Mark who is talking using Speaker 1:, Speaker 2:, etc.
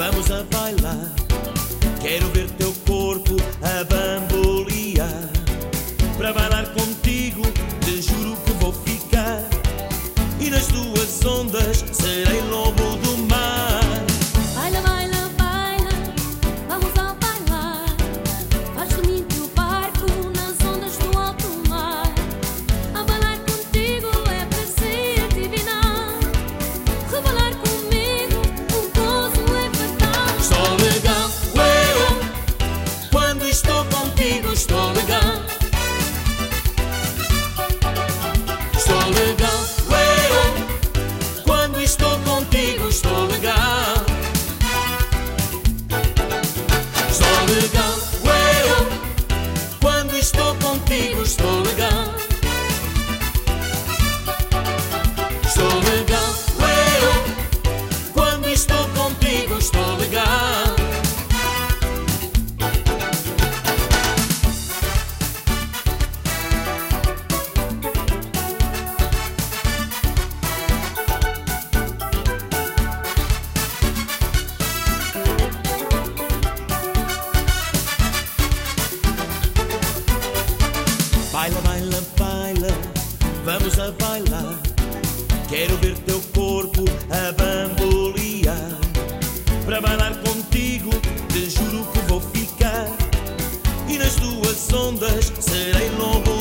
Speaker 1: vamos a bailar. Quero ver teu corpo a bambolear. Para bailar contigo, te juro que vou ficar. E nas tuas ondas serei lobo do mar.
Speaker 2: Baila, baila, baila, vamos a bailar. Faz de mim teu barco nas ondas do alto mar. A bailar contigo é prazer divinal. Revelar comigo um gozo é fatal.
Speaker 1: Estou legal, eu, quando estou contigo estou legal. Estou legal, eu, quando estou contigo estou legal. Estou legal, eu, quando estou contigo estou legal. Estou legal, eu, quando estou contigo estou legal. Baila, baila, baila, vamos a bailar. Quero ver teu corpo a bambolear. Para bailar contigo, te juro que vou ficar. E nas tuas ondas serei lobo